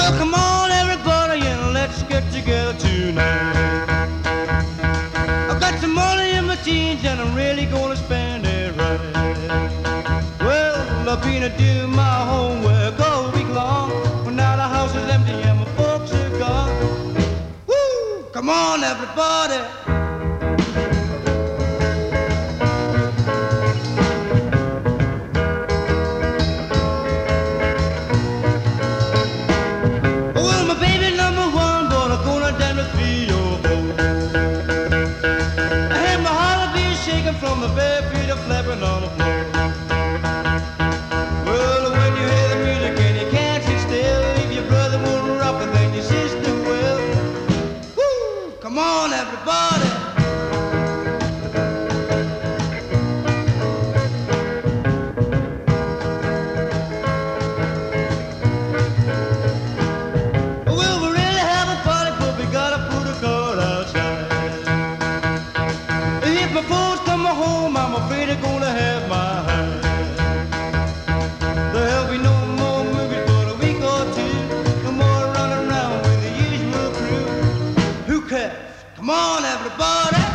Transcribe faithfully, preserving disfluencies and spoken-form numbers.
Come on, everybody, and let's get together tonight. I've got some money in my jeans, and I'm really gonna spend it right. Well, I've been to do my homework all week long. Well, now the house is empty and my folks are gone. Woo! Come on, everybody. From the bare feet of flapping on the floor. Well, when you hear the music and you can't sit still, if your brother won't rock it, then your sister will. Woo! Come on, everybody. Well, we really have a party, but we gotta put a card outside. If my folks come home, I'm afraid they're gonna have my hand. There'll be no more movies for a week or two. No more running around with the usual crew. Who cares? Come on, everybody.